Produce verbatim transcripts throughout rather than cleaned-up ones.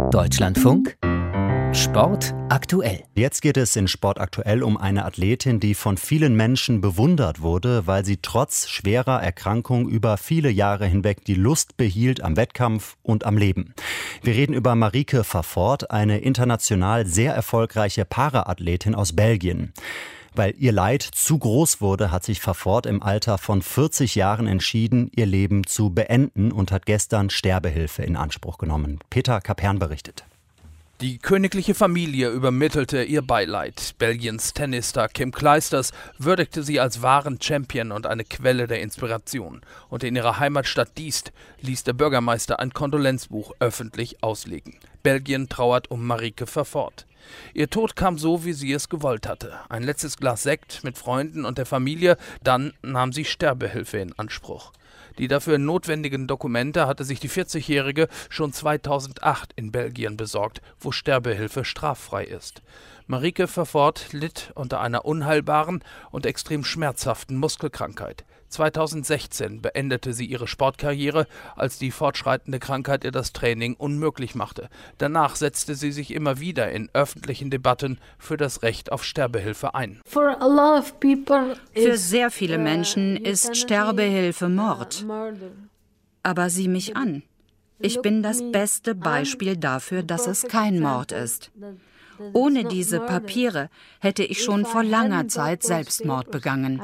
Deutschlandfunk Sport aktuell. Jetzt geht es in Sport aktuell um eine Athletin, die von vielen Menschen bewundert wurde, weil sie trotz schwerer Erkrankung über viele Jahre hinweg die Lust behielt am Wettkampf und am Leben. Wir reden über Marieke Vervoort, eine international sehr erfolgreiche Para-Athletin aus Belgien. Weil ihr Leid zu groß wurde, hat sich Vervoort im Alter von vierzig Jahren entschieden, ihr Leben zu beenden und hat gestern Sterbehilfe in Anspruch genommen. Peter Kapern berichtet. Die königliche Familie übermittelte ihr Beileid. Belgiens Tennisstar Kim Clijsters würdigte sie als wahren Champion und eine Quelle der Inspiration. Und in ihrer Heimatstadt Diest ließ der Bürgermeister ein Kondolenzbuch öffentlich auslegen. Belgien trauert um Marieke Vervoort. Ihr Tod kam so, wie sie es gewollt hatte. Ein letztes Glas Sekt mit Freunden und der Familie, dann nahm sie Sterbehilfe in Anspruch. Die dafür notwendigen Dokumente hatte sich die vierzigjährige schon zweitausendacht in Belgien besorgt, wo Sterbehilfe straffrei ist. Marieke Vervoort litt unter einer unheilbaren und extrem schmerzhaften Muskelkrankheit. zweitausendsechzehn beendete sie ihre Sportkarriere, als die fortschreitende Krankheit ihr das Training unmöglich machte. Danach setzte sie sich immer wieder in öffentlichen Debatten für das Recht auf Sterbehilfe ein. Für sehr viele Menschen ist Sterbehilfe Mord. Aber sieh mich an. Ich bin das beste Beispiel dafür, dass es kein Mord ist. Ohne diese Papiere hätte ich schon vor langer Zeit Selbstmord begangen.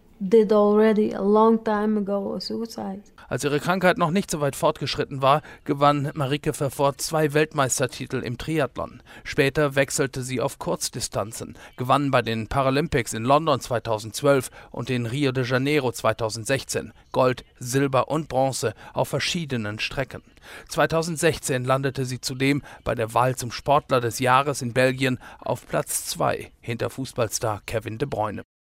Als ihre Krankheit noch nicht so weit fortgeschritten war, gewann Marieke Vervoort zwei Weltmeistertitel im Triathlon. Später wechselte sie auf Kurzdistanzen, gewann bei den Paralympics in London zweitausendzwölf und in Rio de Janeiro zweitausendsechzehn Gold, Silber und Bronze auf verschiedenen Strecken. zweitausendsechzehn landete sie zudem bei der Wahl zum Sportler des Jahres in Belgien auf Platz zwei hinter Fußballstar Kevin De Bruyne.